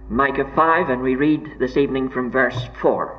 Micah 5, and we read this evening from verse 4.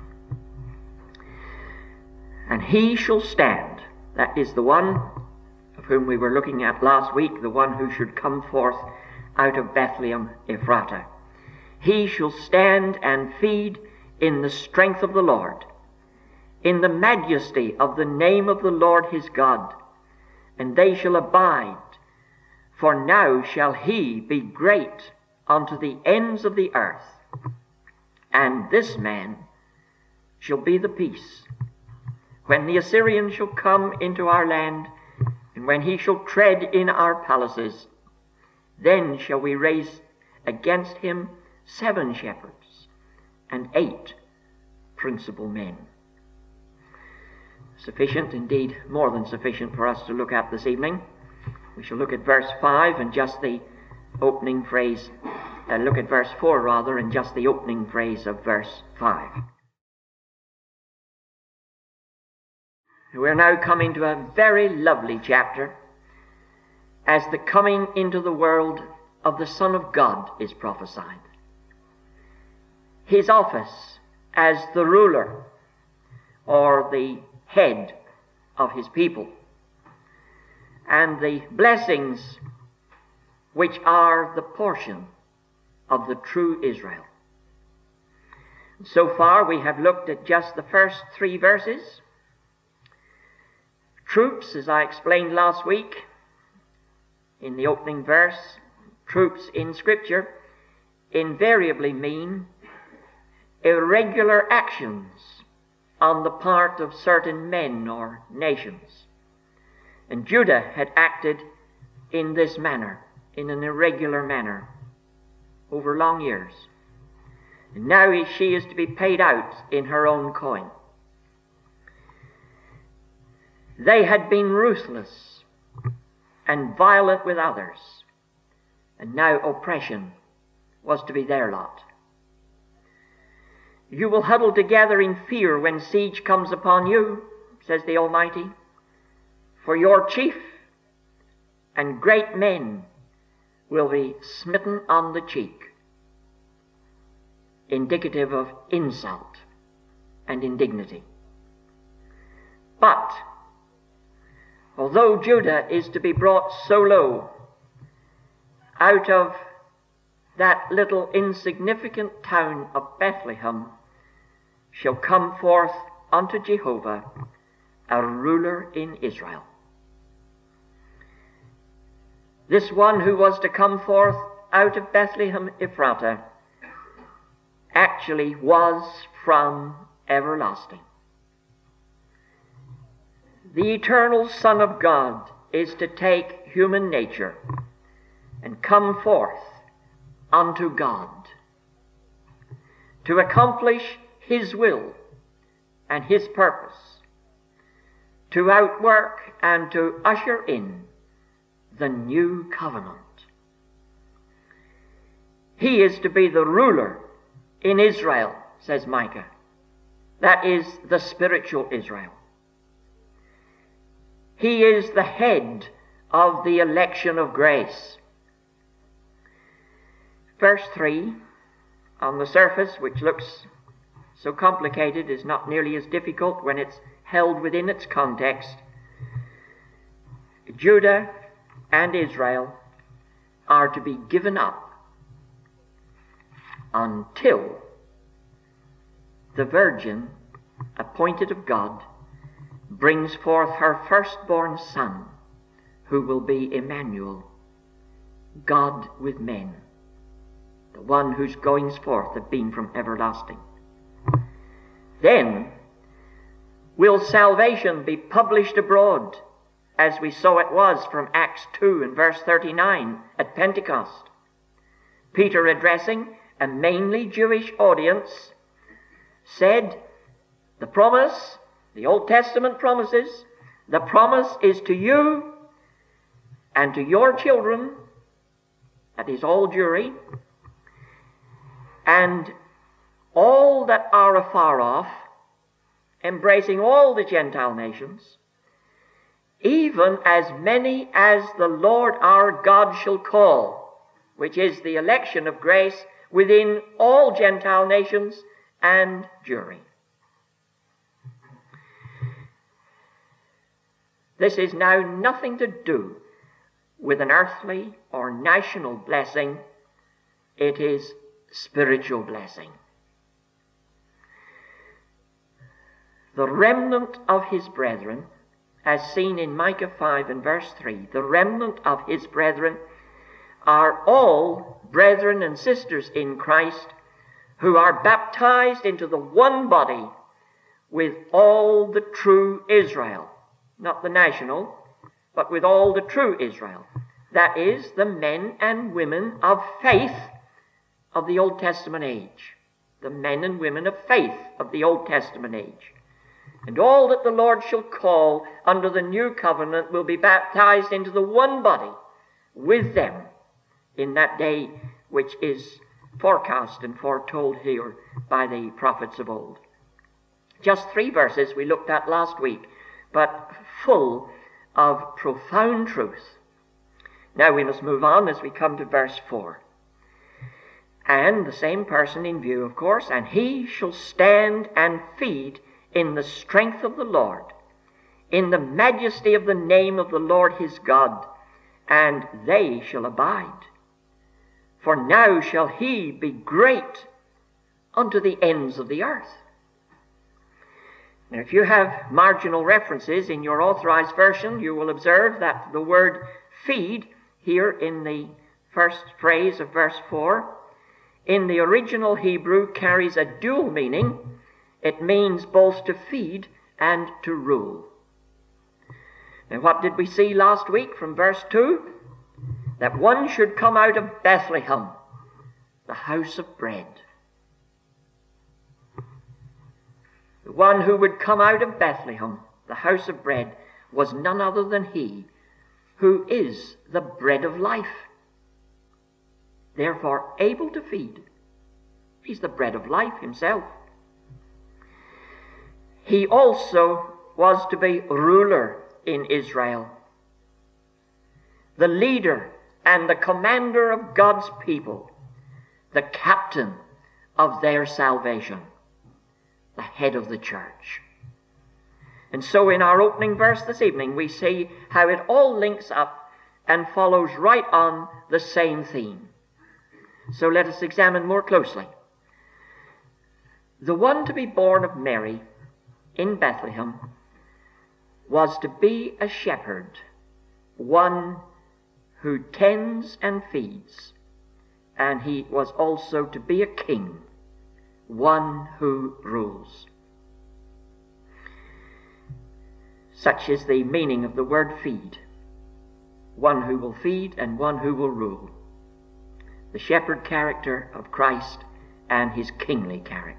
And he shall stand, that is the one of whom we were looking at last week, the one who should come forth out of Bethlehem Ephratah. He shall stand and feed in the strength of the Lord, in the majesty of the name of the Lord his God, and they shall abide, for now shall he be great unto the ends of the earth, and this man shall be the peace. When the Assyrian shall come into our land, and when he shall tread in our palaces, then shall we raise against him 7 shepherds and 8 principal men. Sufficient, indeed more than sufficient, for us to look at this evening. We shall look at verse 5 and just the opening phrase, look at verse 4 rather, and just the opening phrase of verse 5. We're now coming to a very lovely chapter as the coming into the world of the Son of God is prophesied. His office as the ruler or the head of his people, and the blessings which are the portion of the true Israel. So far we have looked at just the first 3 verses. Troops, as I explained last week in the opening verse, troops in Scripture invariably mean irregular actions on the part of certain men or nations. And Judah had acted in this manner, in an irregular manner, over long years. And now she is to be paid out in her own coin. They had been ruthless and violent with others, and now oppression was to be their lot. You will huddle together in fear when siege comes upon you, says the Almighty, for your chief and great men will be smitten on the cheek, indicative of insult and indignity. But although Judah is to be brought so low out of that little insignificant town of Bethlehem, shall come forth unto Jehovah a ruler in Israel. This one who was to come forth out of Bethlehem Ephratah actually was from everlasting. The eternal Son of God is to take human nature and come forth unto God, to accomplish his will and his purpose, to outwork and to usher in the new covenant. He is to be the ruler in Israel, says Micah. That is the spiritual Israel. He is the head of the election of grace. Verse 3, on the surface, which looks so complicated, is not nearly as difficult when it's held within its context. Judah and Israel are to be given up until the virgin, appointed of God, brings forth her firstborn son, who will be Emmanuel, God with men, the one whose goings forth have been from everlasting. Then will salvation be published abroad, as we saw it was from Acts 2 and verse 39 at Pentecost. Peter, addressing a mainly Jewish audience, said, the promise, the Old Testament promises, the promise is to you and to your children, that is all Jewry, and all that are afar off, embracing all the Gentile nations, even as many as the Lord our God shall call, which is the election of grace within all Gentile nations and Jewry. This is now nothing to do with an earthly or national blessing. It is spiritual blessing. The remnant of his brethren, as seen in Micah 5 and verse 3, the remnant of his brethren are all brethren and sisters in Christ who are baptized into the one body with all the true Israel. Not the national, but with all the true Israel. That is, the men and women of faith of the Old Testament age. The men and women of faith of the Old Testament age. And all that the Lord shall call under the new covenant will be baptized into the one body with them in that day which is forecast and foretold here by the prophets of old. Just 3 verses we looked at last week, but full of profound truth. Now we must move on as we come to verse 4. And the same person in view, of course, and he shall stand and feed in the strength of the Lord, in the majesty of the name of the Lord his God, and they shall abide. For now shall he be great unto the ends of the earth. Now, if you have marginal references in your authorized version, you will observe that the word feed here in the first phrase of verse 4, in the original Hebrew carries a dual meaning. It means both to feed and to rule. Now, what did we see last week from verse 2? That one should come out of Bethlehem, the house of bread. The one who would come out of Bethlehem, the house of bread, was none other than he who is the bread of life, therefore able to feed. He's the bread of life himself. He also was to be ruler in Israel, the leader and the commander of God's people, the captain of their salvation, the head of the church. And so in our opening verse this evening, we see how it all links up and follows right on the same theme. So let us examine more closely. The one to be born of Mary in Bethlehem was to be a shepherd, one who tends and feeds, and he was also to be a king, one who rules. Such is the meaning of the word feed. One who will feed and one who will rule. The shepherd character of Christ and his kingly character.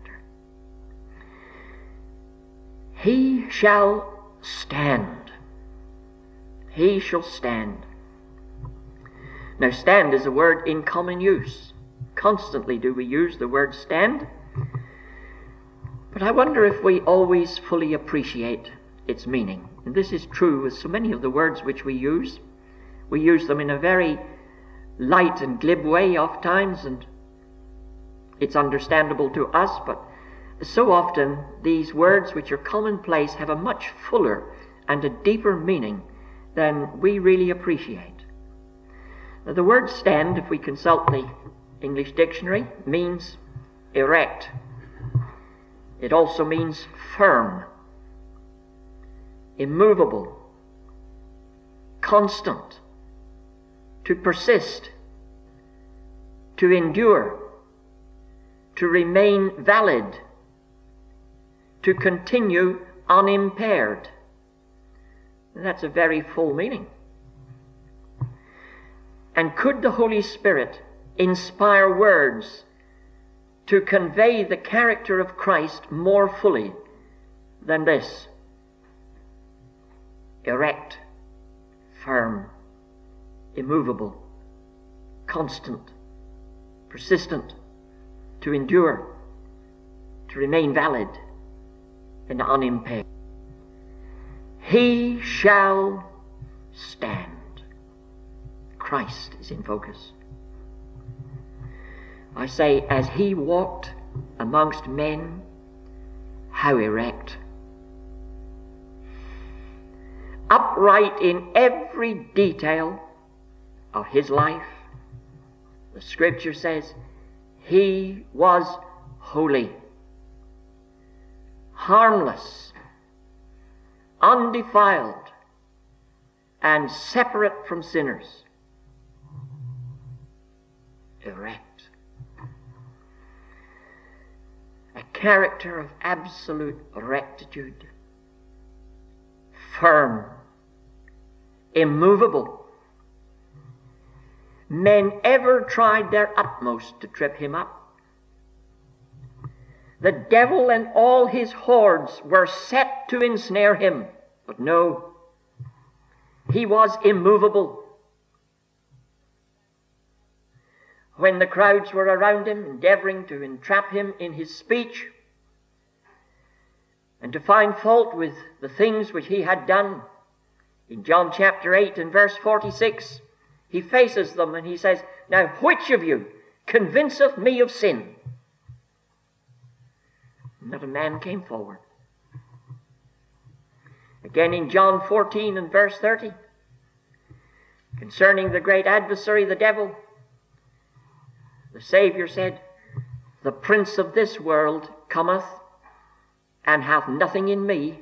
He shall stand. He shall stand. Now, stand is a word in common use. Constantly do we use the word stand. But I wonder if we always fully appreciate its meaning. And this is true with so many of the words which we use. We use them in a very light and glib way oft times, and it's understandable to us, but so often these words which are commonplace have a much fuller and a deeper meaning than we really appreciate. Now, the word stand, if we consult the English dictionary, means erect. It also means firm, immovable, constant, to persist, to endure, to remain valid, to continue unimpaired. And that's a very full meaning. And could the Holy Spirit inspire words to convey the character of Christ more fully than this? Erect, firm, immovable, constant, persistent, to endure, to remain valid and unimpaired. He shall stand. Christ is in focus. I say, as he walked amongst men, how erect, upright in every detail of his life. The Scripture says he was holy, harmless, undefiled, and separate from sinners. Erect. A character of absolute rectitude, firm, immovable. Men ever tried their utmost to trip him up. The devil and all his hordes were set to ensnare him, but no, he was immovable. When the crowds were around him, endeavoring to entrap him in his speech and to find fault with the things which he had done, in John chapter 8 and verse 46, he faces them and he says, "Now which of you convinceth me of sin?" Not a man came forward. Again in John 14 and verse 30, concerning the great adversary, the devil, the Savior said, "The prince of this world cometh and hath nothing in me."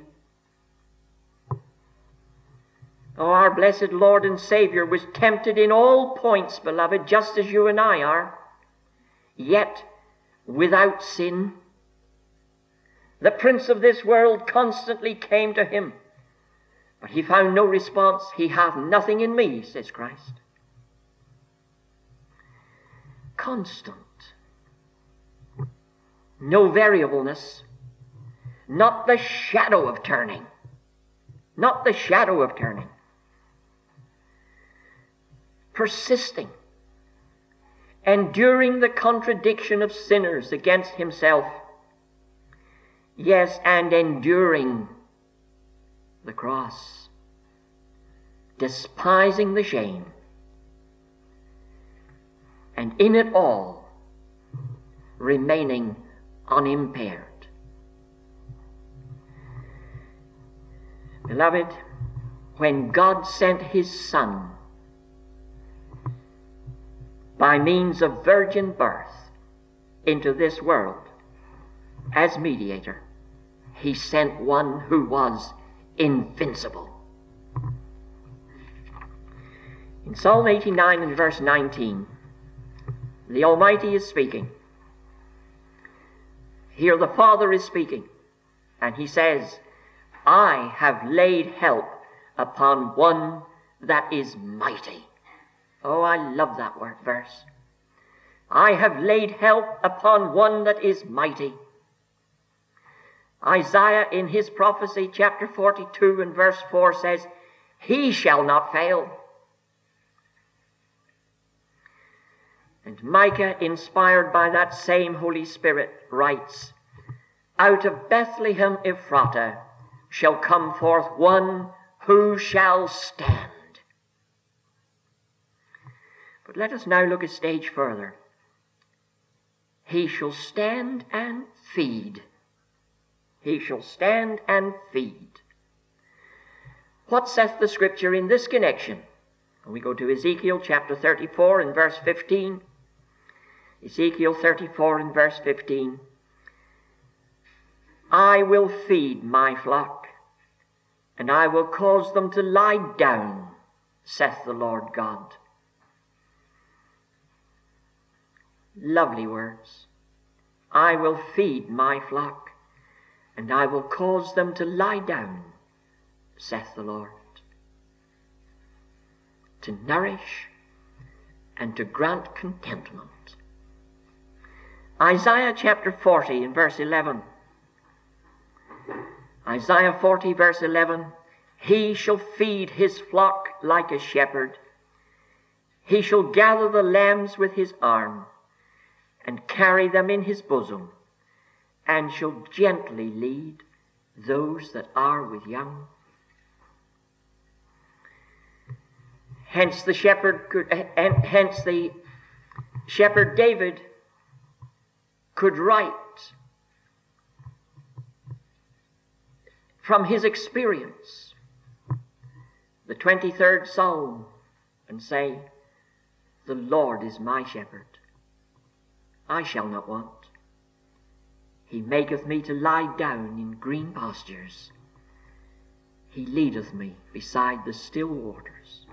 Oh, our blessed Lord and Savior was tempted in all points, beloved, just as you and I are, yet without sin. The prince of this world constantly came to him, but he found no response. "He hath nothing in me," says Christ. Constant. No variableness. Not the shadow of turning. Not the shadow of turning. Persisting. Enduring the contradiction of sinners against himself. Yes, and enduring the cross. Despising the shame. And in it all, remaining unimpaired. Beloved, when God sent his Son by means of virgin birth into this world as mediator, he sent one who was invincible. In Psalm 89 and verse 19, the Almighty is speaking. Here the Father is speaking, and he says, "I have laid help upon one that is mighty." Oh, I love that word verse. I have laid help upon one that is mighty. Isaiah in his prophecy, chapter 42 and verse 4 says, "He shall not fail." And Micah, inspired by that same Holy Spirit, writes, "Out of Bethlehem Ephratah shall come forth one who shall stand." But let us now look a stage further. He shall stand and feed. He shall stand and feed. What saith the Scripture in this connection? We go to Ezekiel chapter 34 and verse 15. Ezekiel 34 and verse 15. "I will feed my flock, and I will cause them to lie down, saith the Lord God." Lovely words. "I will feed my flock, and I will cause them to lie down, saith the Lord." To nourish and to grant contentment. Isaiah chapter 40 and verse 11. Isaiah 40 verse 11. "He shall feed his flock like a shepherd. He shall gather the lambs with his arm, and carry them in his bosom, and shall gently lead those that are with young." Hence the shepherd David could write from his experience the 23rd Psalm and say, "The Lord is my shepherd, I shall not want. He maketh me to lie down in green pastures. He leadeth me beside the still waters."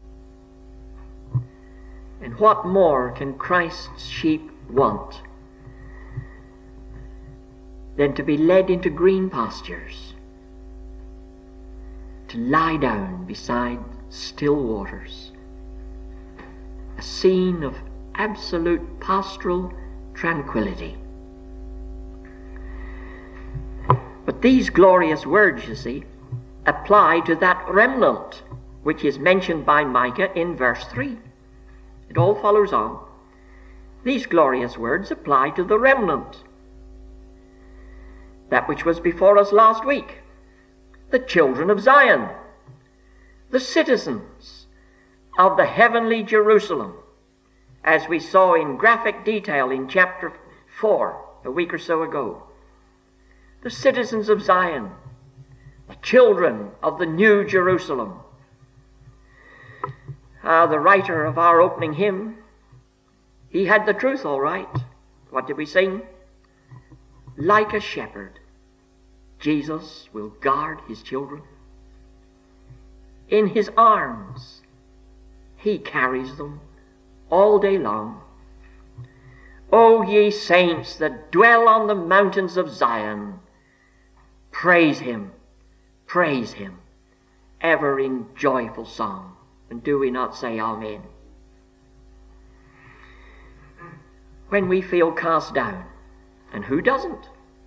And what more can Christ's sheep want than to be led into green pastures, to lie down beside still waters, a scene of absolute pastoral tranquility? But these glorious words, you see, apply to that remnant which is mentioned by Micah in verse 3. It all follows on. These glorious words apply to the remnant, that which was before us last week, the children of Zion, the citizens of the heavenly Jerusalem, as we saw in graphic detail in chapter 4 a week or so ago. The citizens of Zion, the children of the New Jerusalem. The writer of our opening hymn, he had the truth all right. What did we sing? Like a shepherd, Jesus will guard his children. In his arms, he carries them all day long. O ye saints that dwell on the mountains of Zion, praise him, ever in joyful song. And do we not say amen? When we feel cast down, and who doesn't?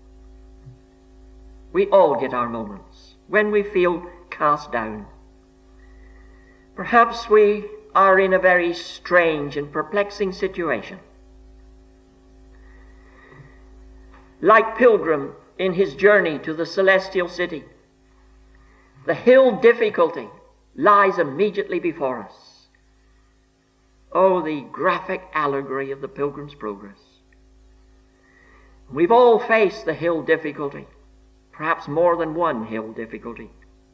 We all get our moments when we feel cast down. Perhaps we are in a very strange and perplexing situation. Like Pilgrim in his journey to the celestial city, the hill difficulty lies immediately before us. Oh, the graphic allegory of the Pilgrim's Progress. We've all faced the hill difficulty, perhaps more than one hill difficulty.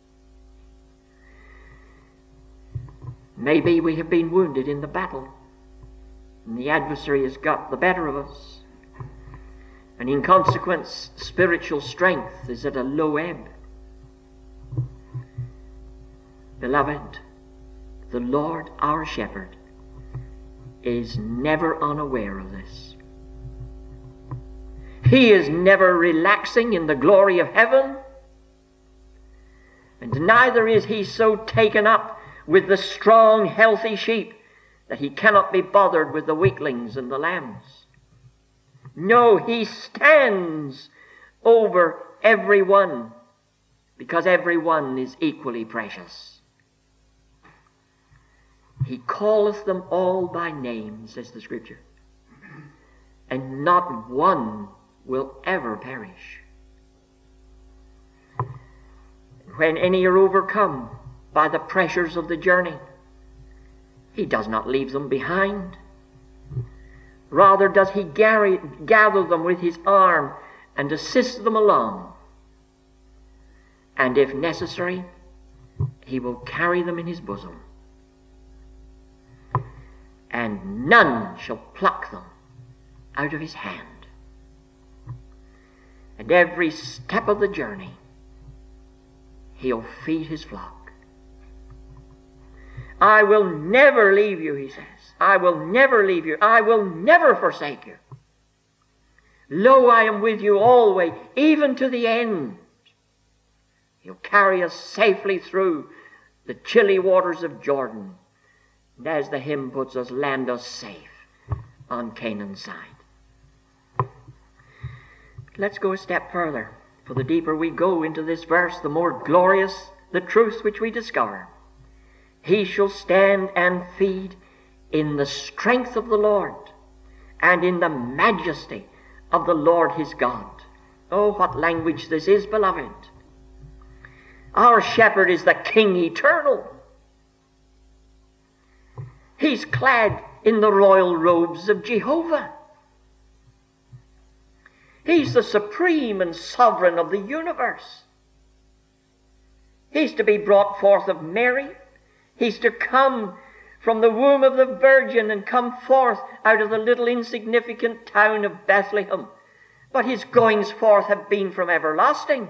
Maybe we have been wounded in the battle, and the adversary has got the better of us, and in consequence, spiritual strength is at a low ebb. Beloved, the Lord our shepherd is never unaware of this. He is never relaxing in the glory of heaven, and neither is he so taken up with the strong, healthy sheep that he cannot be bothered with the weaklings and the lambs. No, he stands over every one, because every one is equally precious. He calleth them all by name, says the Scripture, and not one will ever perish. When any are overcome by the pressures of the journey, he does not leave them behind. Rather does he gather them with his arm and assist them along. And if necessary, he will carry them in his bosom. And none shall pluck them out of his hand. And every step of the journey, he'll feed his flock. I will never leave you, he says. I will never leave you. I will never forsake you. Lo, I am with you always, even to the end. He'll carry us safely through the chilly waters of Jordan. And as the hymn puts us, land us safe on Canaan's side. Let's go a step further. For the deeper we go into this verse, the more glorious the truth which we discover. He shall stand and feed in the strength of the Lord and in the majesty of the Lord his God. Oh, what language this is, beloved. Our shepherd is the King eternal. He's clad in the royal robes of Jehovah. He's the supreme and sovereign of the universe. He's to be brought forth of Mary. He's to come from the womb of the Virgin and come forth out of the little insignificant town of Bethlehem. But his goings forth have been from everlasting.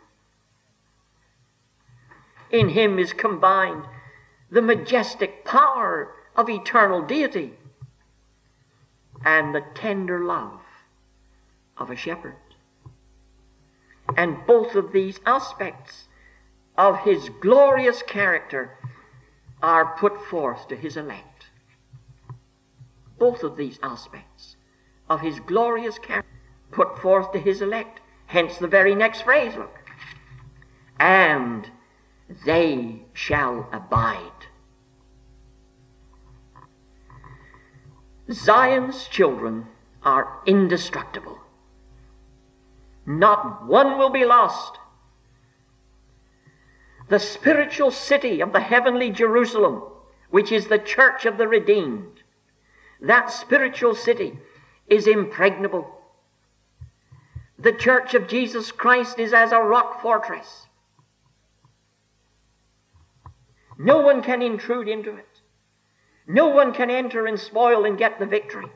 In him is combined the majestic power of eternal deity and the tender love of a shepherd. And both of these aspects of his glorious character are put forth to his elect. Both of these aspects of his glorious character put forth to his elect. Hence the very next phrase, look. And they shall abide. Zion's children are indestructible. Not one will be lost. The spiritual city of the heavenly Jerusalem, which is the church of the redeemed, that spiritual city is impregnable. The church of Jesus Christ is as a rock fortress. No one can intrude into it. No one can enter and spoil and get the victory.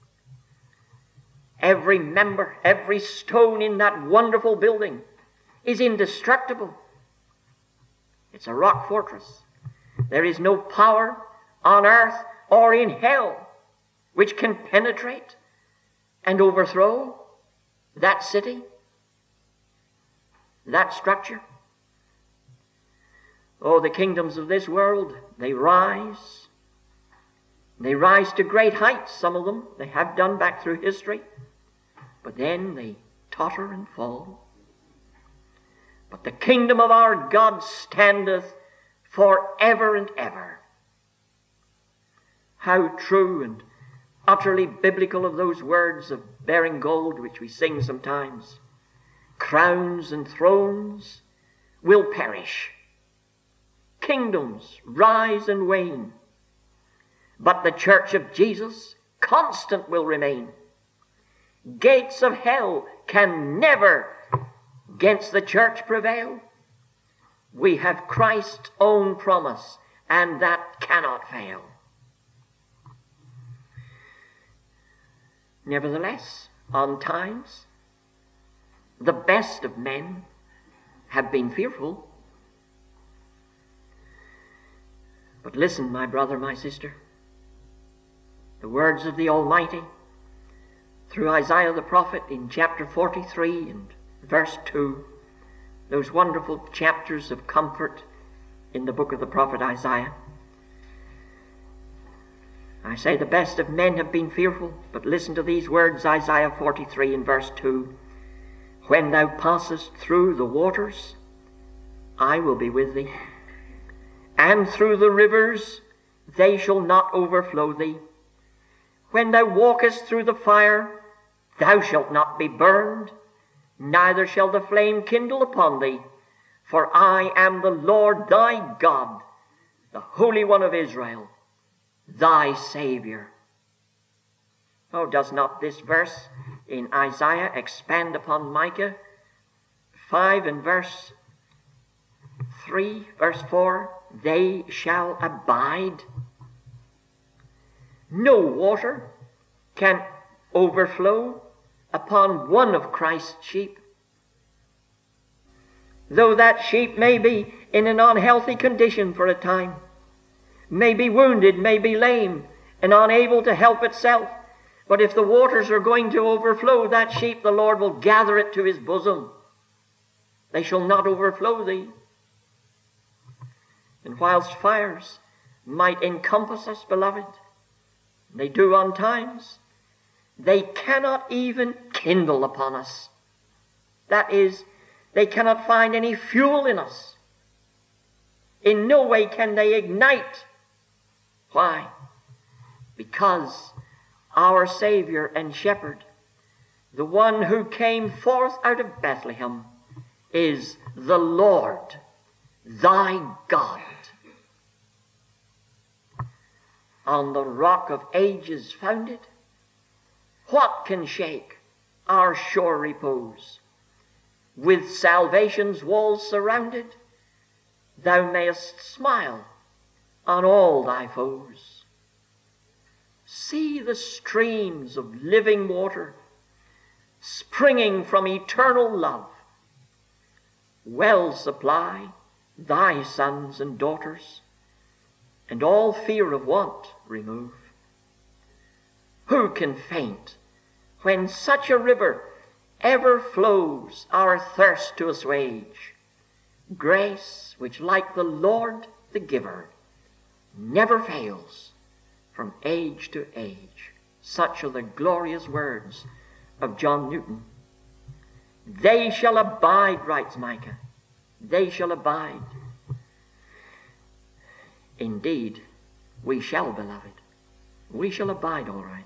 Every member, every stone in that wonderful building is indestructible. It's a rock fortress. There is no power on earth or in hell which can penetrate and overthrow that city, that structure. Oh, the kingdoms of this world, they rise. They rise to great heights, some of them. They have done back through history. But then they totter and fall. But the kingdom of our God standeth forever and ever. How true and utterly biblical of those words of bearing gold which we sing sometimes. Crowns and thrones will perish. Kingdoms rise and wane. But the church of Jesus constant will remain. Gates of hell can never against the church prevail. We have Christ's own promise, and that cannot fail. Nevertheless, on times, the best of men have been fearful. But listen, my brother, my sister, the words of the Almighty through Isaiah the prophet in chapter 43 and verse 2, those wonderful chapters of comfort in the book of the prophet Isaiah. I say the best of men have been fearful, but listen to these words, Isaiah 43 and verse 2. When thou passest through the waters, I will be with thee, and through the rivers, they shall not overflow thee. When thou walkest through the fire, thou shalt not be burned, neither shall the flame kindle upon thee. For I am the Lord thy God, the Holy One of Israel, thy Savior. Oh, does not this verse in Isaiah expand upon Micah 5 and verse 3, verse 4? They shall abide. No water can overflow upon one of Christ's sheep. Though that sheep may be in an unhealthy condition for a time, may be wounded, may be lame, and unable to help itself, but if the waters are going to overflow that sheep, the Lord will gather it to his bosom. They shall not overflow thee. And whilst fires might encompass us, beloved, they do on times, they cannot even kindle upon us. That is, they cannot find any fuel in us. In no way can they ignite. Why? Because our Savior and Shepherd, the one who came forth out of Bethlehem, is the Lord, thy God. On the rock of ages founded, what can shake our sure repose. With salvation's walls surrounded, thou mayest smile on all thy foes. See the streams of living water springing from eternal love. Well supply thy sons and daughters, and all fear of want remove. Who can faint when such a river ever flows our thirst to assuage? Grace, which like the Lord the giver, never fails from age to age. Such are the glorious words of John Newton. They shall abide, writes Micah. They shall abide. Indeed, we shall, beloved. We shall abide all right.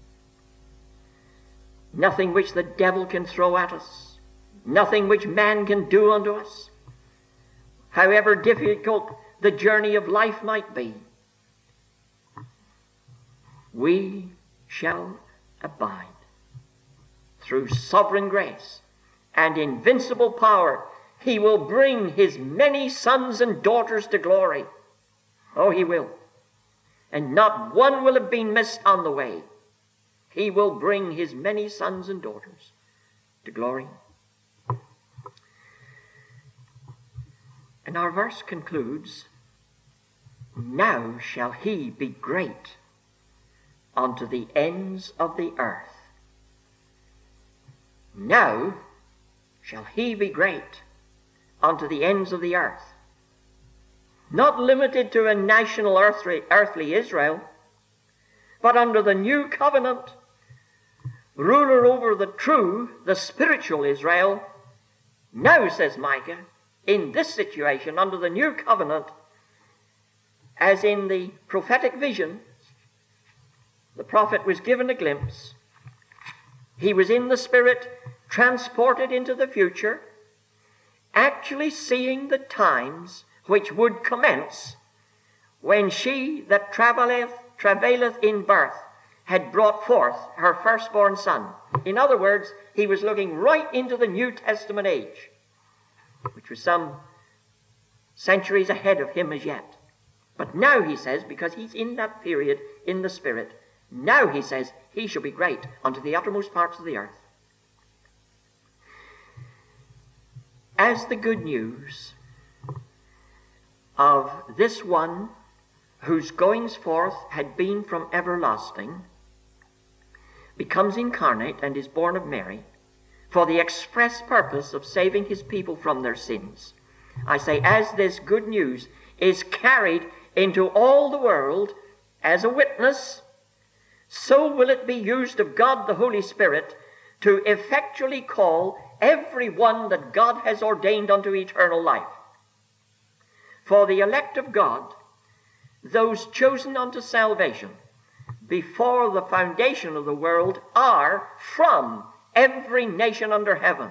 Nothing which the devil can throw at us, nothing which man can do unto us, however difficult the journey of life might be, we shall abide. Through sovereign grace and invincible power, he will bring his many sons and daughters to glory. Oh, he will. And not one will have been missed on the way. He will bring his many sons and daughters to glory. And our verse concludes, now shall he be great unto the ends of the earth. Now shall he be great unto the ends of the earth. Not limited to a national earthly Israel, but under the new covenant, ruler over the true, the spiritual Israel. Now, says Micah, in this situation, under the new covenant, as in the prophetic vision, the prophet was given a glimpse. He was in the Spirit, transported into the future, actually seeing the times which would commence when she that travaileth in birth had brought forth her firstborn son. In other words, he was looking right into the New Testament age, which was some centuries ahead of him as yet. But now he says, because he's in that period in the Spirit, now he says he shall be great unto the uttermost parts of the earth. As the good news of this one whose goings forth had been from everlasting becomes incarnate and is born of Mary for the express purpose of saving his people from their sins. I say, as this good news is carried into all the world as a witness, so will it be used of God the Holy Spirit to effectually call every one that God has ordained unto eternal life. For the elect of God, those chosen unto salvation before the foundation of the world, are from every nation under heaven.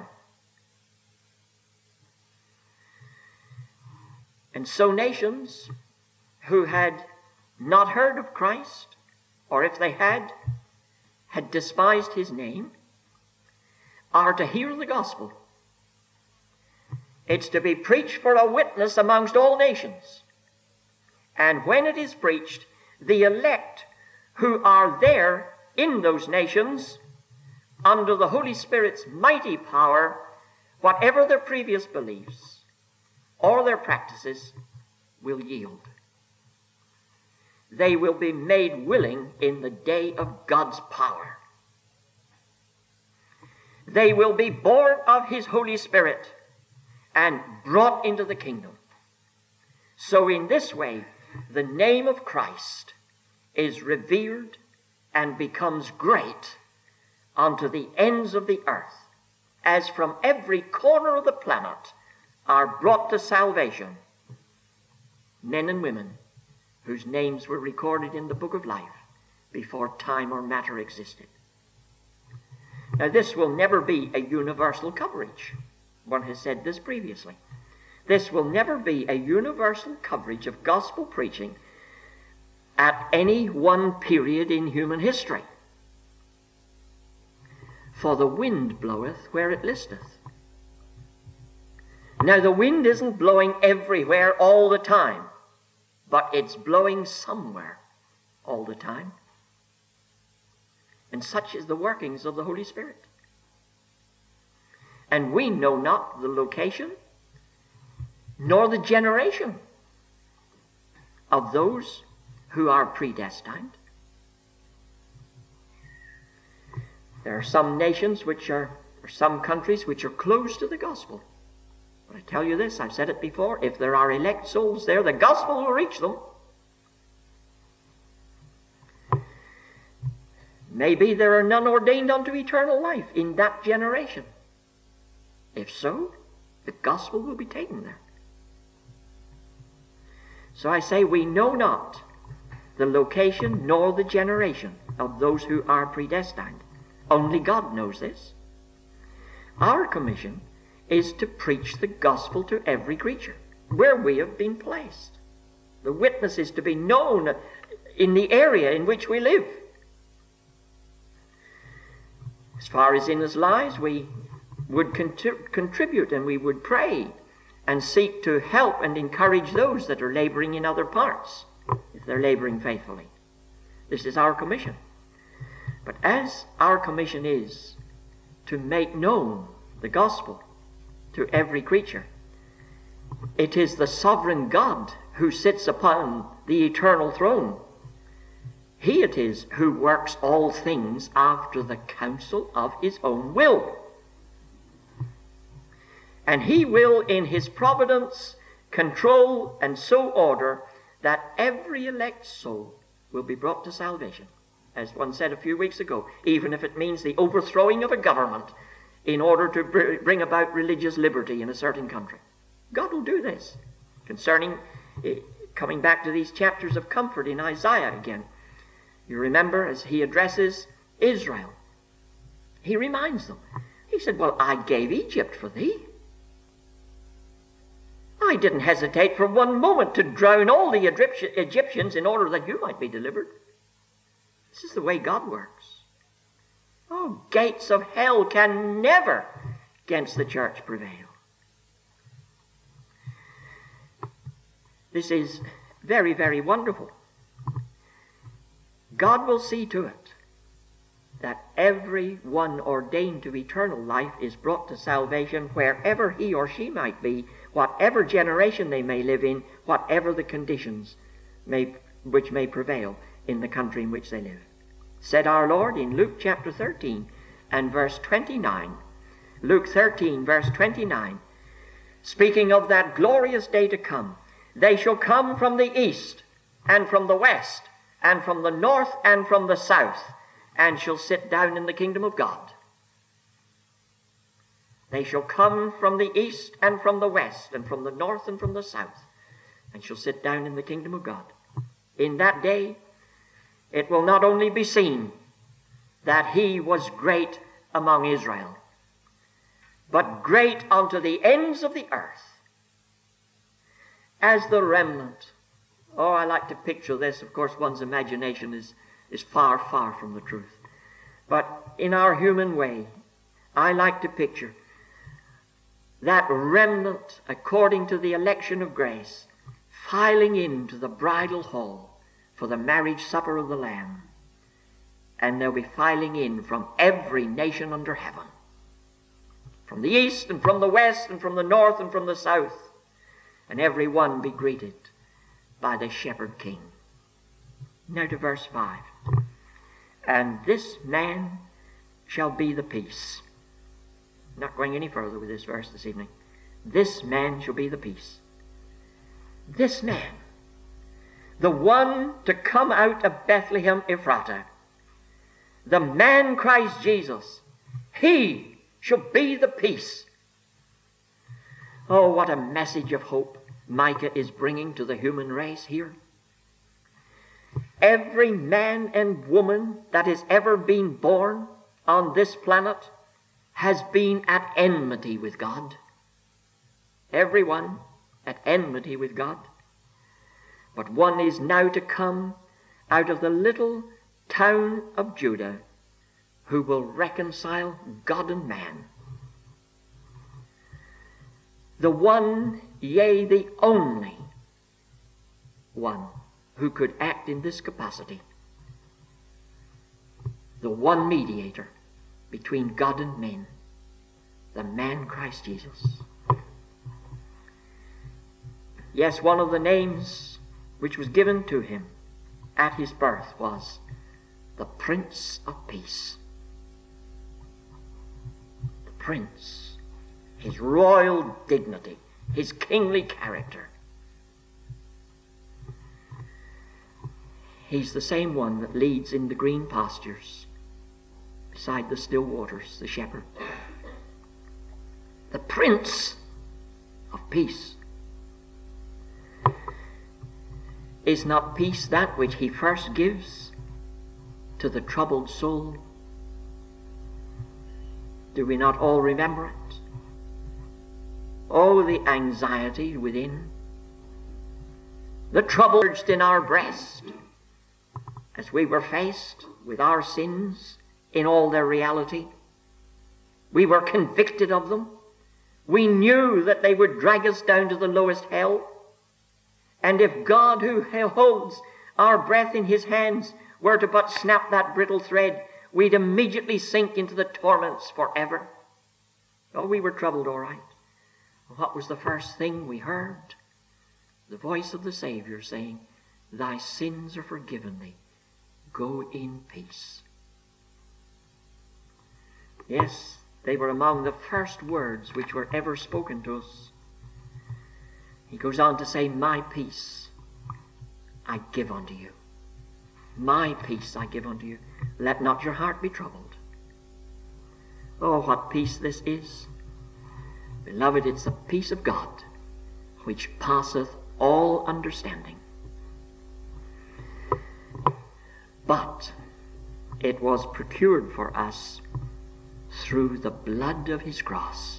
And so nations who had not heard of Christ, or if they had despised his name, are to hear the gospel. It's to be preached for a witness amongst all nations. And when it is preached, the elect who are there in those nations, under the Holy Spirit's mighty power, whatever their previous beliefs or their practices, will yield. They will be made willing in the day of God's power. They will be born of his Holy Spirit and brought into the kingdom. So in this way, the name of Christ is revered and becomes great unto the ends of the earth, as from every corner of the planet are brought to salvation men and women whose names were recorded in the book of life before time or matter existed. Now, this will never be a universal coverage. One has said this previously. This will never be a universal coverage of gospel preaching at any one period in human history. For the wind bloweth where it listeth. Now the wind isn't blowing everywhere all the time, but it's blowing somewhere all the time. And such is the workings of the Holy Spirit. And we know not the location nor the generation of those who are predestined. There are some nations or some countries which are closed to the gospel. But I tell you this, I've said it before, if there are elect souls there, the gospel will reach them. Maybe there are none ordained unto eternal life in that generation. If so, the gospel will be taken there. So I say we know not the location nor the generation of those who are predestined. Only God knows this. Our commission is to preach the gospel to every creature where we have been placed. The witness is to be known in the area in which we live. As far as in us lies, we would contribute and we would pray and seek to help and encourage those that are laboring in other parts, if they're laboring faithfully. This is our commission. But as our commission is to make known the gospel to every creature, it is the sovereign God who sits upon the eternal throne. He it is who works all things after the counsel of his own will. And he will in his providence control and so order that every elect soul will be brought to salvation. As one said a few weeks ago, even if it means the overthrowing of a government in order to bring about religious liberty in a certain country. God will do this. Concerning, coming back to these chapters of comfort in Isaiah again, you remember as he addresses Israel, he reminds them. He said, well, I gave Egypt for thee. I didn't hesitate for one moment to drown all the Egyptians in order that you might be delivered. This is the way God works. Oh, gates of hell can never against the church prevail. This is very, very wonderful. God will see to it that every one ordained to eternal life is brought to salvation wherever he or she might be, whatever generation they may live in, whatever the conditions which may prevail in the country in which they live. Said our Lord in Luke chapter 13 and verse 29, Luke 13 verse 29, speaking of that glorious day to come, they shall come from the east and from the west and from the north and from the south, and shall sit down in the kingdom of God. They shall come from the east and from the west and from the north and from the south, and shall sit down in the kingdom of God. In that day, it will not only be seen that he was great among Israel, but great unto the ends of the earth, as the remnant. Oh, I like to picture this. Of course, one's imagination is far, far from the truth. But in our human way, I like to picture that remnant, according to the election of grace, filing into the bridal hall for the marriage supper of the Lamb. And they'll be filing in from every nation under heaven, from the east and from the west and from the north and from the south, and every one be greeted by the Shepherd King. Now to verse 5. And this man shall be the peace. Not going any further with this verse this evening. This man shall be the peace. This man, the one to come out of Bethlehem Ephratah, the man Christ Jesus, he shall be the peace. Oh, what a message of hope Micah is bringing to the human race here. Every man and woman that has ever been born on this planet has been at enmity with God. Everyone at enmity with God. But one is now to come out of the little town of Judah, who will reconcile God and man. The one, yea, the only one who could act in this capacity. The one mediator between God and men, the man Christ Jesus. Yes, one of the names which was given to him at his birth was the Prince of Peace. The Prince, his royal dignity, his kingly character. He's the same one that leads in the green pastures beside the still waters, the shepherd. The Prince of Peace. Is not peace that which he first gives to the troubled soul? Do we not all remember it? Oh, the anxiety within, the trouble urged in our breast as we were faced with our sins in all their reality. We were convicted of them. We knew that they would drag us down to the lowest hell. And if God, who holds our breath in his hands, were to but snap that brittle thread, we'd immediately sink into the torments forever. Oh, we were troubled, all right. What was the first thing we heard? The voice of the Savior saying, "Thy sins are forgiven thee. Go in peace." Yes, they were among the first words which were ever spoken to us. He goes on to say, "My peace I give unto you. My peace I give unto you. Let not your heart be troubled." Oh, what peace this is. Beloved, it's the peace of God, which passeth all understanding. But it was procured for us through the blood of his cross.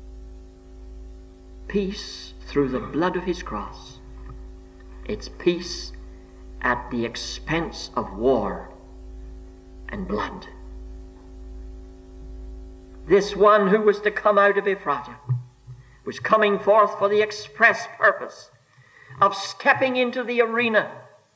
Peace through the blood of his cross. It's peace at the expense of war and blood. This one who was to come out of Ephrata was coming forth for the express purpose of stepping into the arena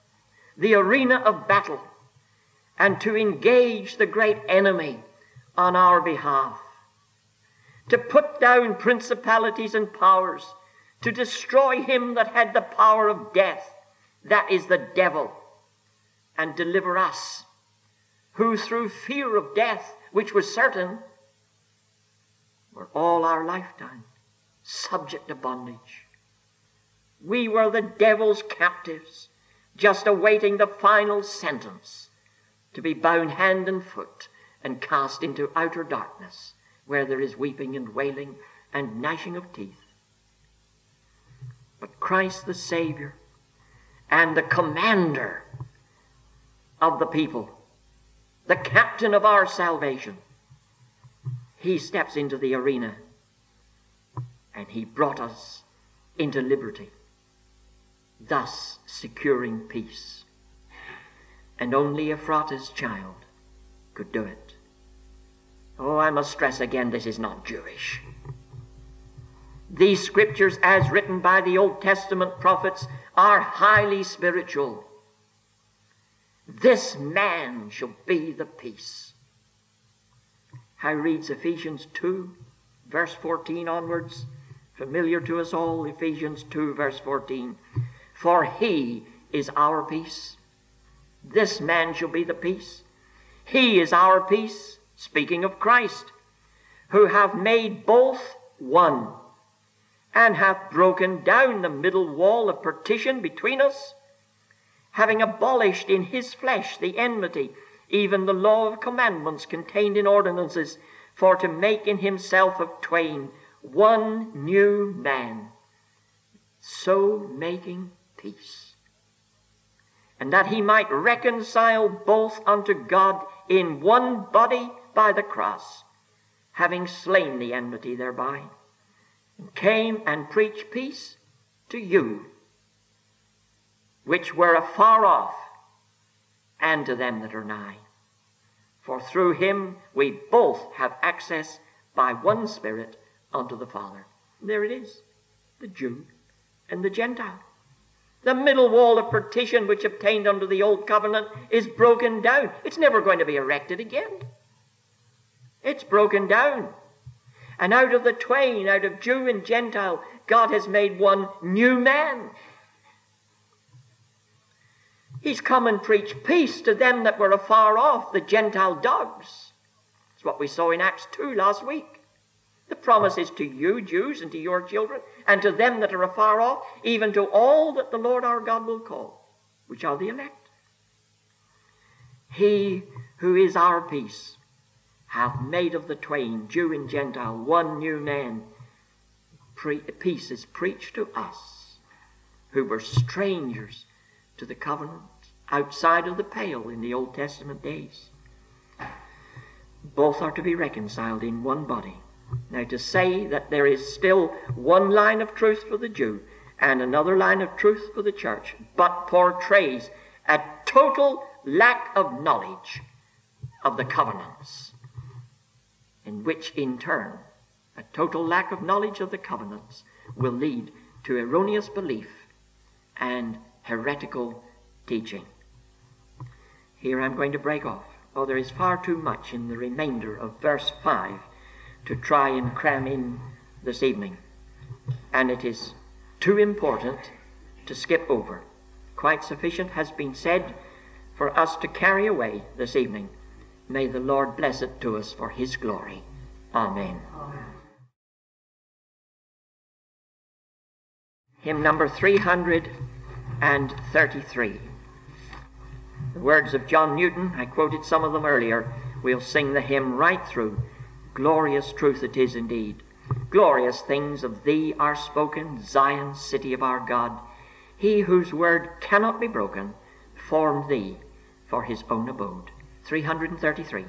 of battle, and to engage the great enemy on our behalf, to put down principalities and powers, to destroy him that had the power of death, that is the devil, and deliver us, who through fear of death, which was certain, were all our lifetime subject to bondage. We were the devil's captives, just awaiting the final sentence to be bound hand and foot and cast into outer darkness, where there is weeping and wailing and gnashing of teeth. But Christ the Savior and the commander of the people, the captain of our salvation, he steps into the arena and he brought us into liberty, thus securing peace. And only Ephrata's child could do it. Oh, I must stress again, this is not Jewish. These scriptures, as written by the Old Testament prophets, are highly spiritual. This man shall be the peace. How reads Ephesians 2, verse 14 onwards? Familiar to us all, Ephesians 2, verse 14. For he is our peace. This man shall be the peace. He is our peace, speaking of Christ, who hath made both one, and hath broken down the middle wall of partition between us, having abolished in his flesh the enmity, even the law of commandments contained in ordinances, for to make in himself of twain one new man, so making peace, and that he might reconcile both unto God in one body by the cross, having slain the enmity thereby, and came and preached peace to you, which were afar off, and to them that are nigh. For through him we both have access by one Spirit unto the Father. And there it is, the Jew and the Gentile. The middle wall of partition which obtained under the old covenant is broken down. It's never going to be erected again. It's broken down. And out of the twain, out of Jew and Gentile, God has made one new man. He's come and preached peace to them that were afar off, the Gentile dogs. That's what we saw in Acts 2 last week. The promise is to you, Jews, and to your children, and to them that are afar off, even to all that the Lord our God will call, which are the elect. He who is our peace hath made of the twain, Jew and Gentile, one new man. Peace is preached to us, who were strangers to the covenant, outside of the pale in the Old Testament days. Both are to be reconciled in one body. Now, to say that there is still one line of truth for the Jew and another line of truth for the church, but portrays a total lack of knowledge of the covenants, in which in turn a total lack of knowledge of the covenants will lead to erroneous belief and heretical teaching. Here I'm going to break off. Oh, there is far too much in the remainder of verse 5 to try and cram in this evening. And it is too important to skip over. Quite sufficient has been said for us to carry away this evening. May the Lord bless it to us for his glory. Amen. Amen. Hymn number 333. The words of John Newton, I quoted some of them earlier. We'll sing the hymn right through. Glorious truth it is indeed. Glorious things of thee are spoken, Zion, city of our God. He whose word cannot be broken, formed thee for his own abode. 333.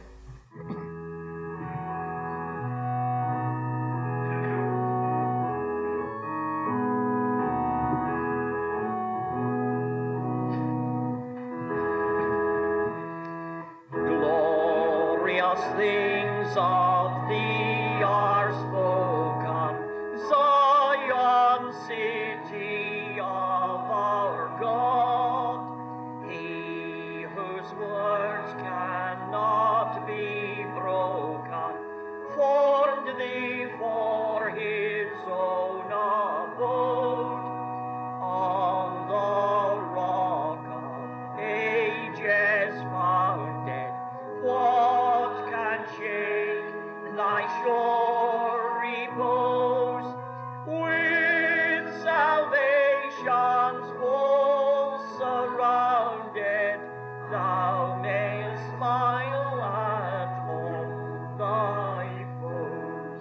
Glorious things of thee are spoken, Zion, city of our God. He whose words cannot be broken, formed thee for his own abode. On the rock of ages founded, what can shake thy sure repose? With salvation's full surrounded, thou mayst smile at all thy foes.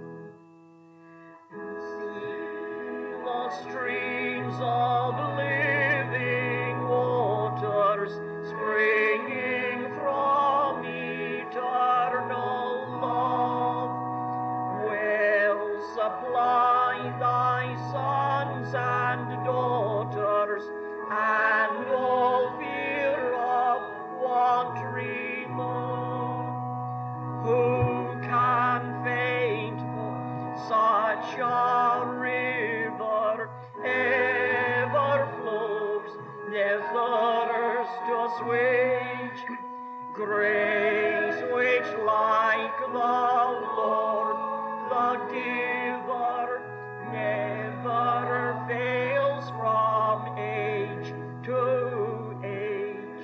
See the streams of living waters springing from eternal love, will supply thy sons and daughters, and all fear of want remove. Who can faint for such a river ever flows, their thirst to assuage? Grace which like the Lord, the giver, never fails from age to age.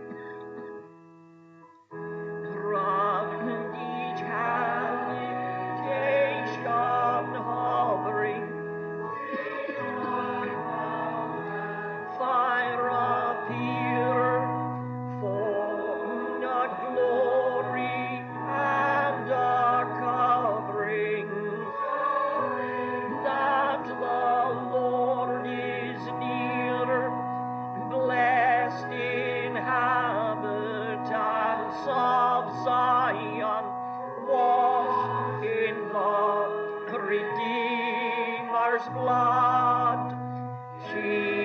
Round each habitation hovering, fire appear, for a glory and a covering, that the Lord is near. Blessed inhabitants of Zion, washed in the Redeemer's blood.